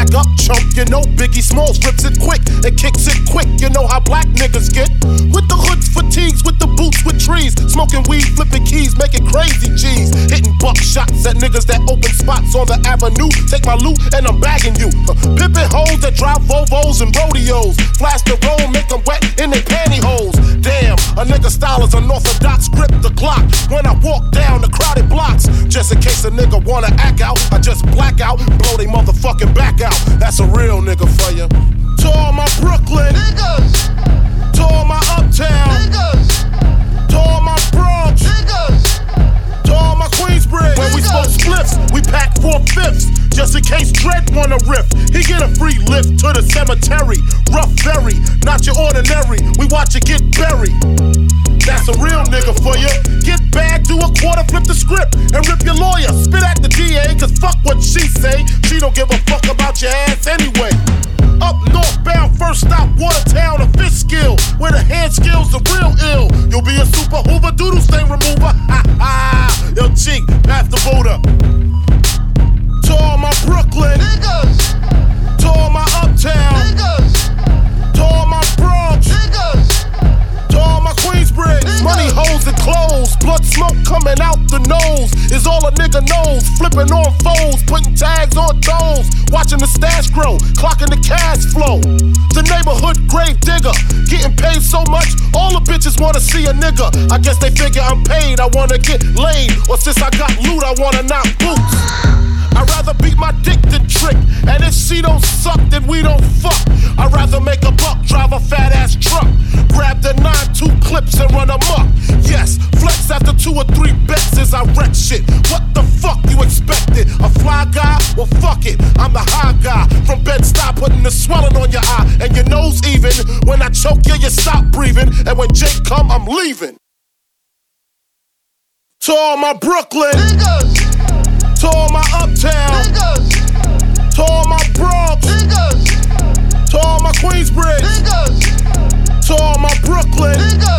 Wake up, chump, you know Biggie Smalls rips it quick and kicks it quick. You know how black niggas get. With the hoods, fatigues, with the boots, with trees. Smoking weed, flipping keys, making crazy G's. Hitting buck shots at niggas that open spots on the avenue. Take my loot and I'm bagging you. Pippin' hoes that drive Volvos and rodeos. Flash the road, make them wet in their pantyhose. Damn, a nigga style is unorthodox. Grip the Glock when I walk down the crowded blocks. Just in case a nigga wanna act out, I just black out, blow they motherfucking back out. That's a real nigga for ya. To all my Brooklyn niggas, to all my Uptown niggas, to all my Bronx niggas, to all my Queensbridge. When we smoke spliffs, we pack 4/5. Just in case Dread wanna riff, he get a free lift to the cemetery. Rough very, not your ordinary. We watch it get buried. That's a real nigga for ya. Get bagged, do a quarter, flip the script, and rip your lawyer. Spit at the DA, cause fuck what she say. She don't give a fuck about your ass anyway. Up northbound, first stop, Watertown, a Fishkill, where the hand skills are real ill. You'll be a super Hoover, doodle stain remover. Ha ha. Yo, cheek, pass the voter. To all my Brooklyn niggas, to all my Uptown niggas, to all my Bronx niggas, to all my Queensbridge. Money, hoes, and clothes. Blood smoke coming out the nose is all a nigga knows. Flipping on foes, putting tags on toes. Watching the stash grow, clocking the cash flow. The neighborhood grave digger, getting paid so much, all the bitches wanna see a nigga. I guess they figure I'm paid, I wanna get laid. Or since I got loot, I wanna knock boots. I'd rather beat my dick than trick. And if she don't suck, then we don't fuck. I'd rather make a buck, drive a fat ass truck. Grab the 9-2 clips and run amok. Yes, flex after 2 or 3 bets as I wreck shit. What the fuck you expected? A fly guy? Well fuck it, I'm the high guy. From Bed-Stuy, putting the swelling on your eye. And your nose even. When I choke you, you stop breathing. And when Jake come, I'm leaving. To all my Brooklyn niggas, to all my Uptown niggas, to all my Bronx niggas, to all my Queensbridge niggas, to all my Brooklyn niggas.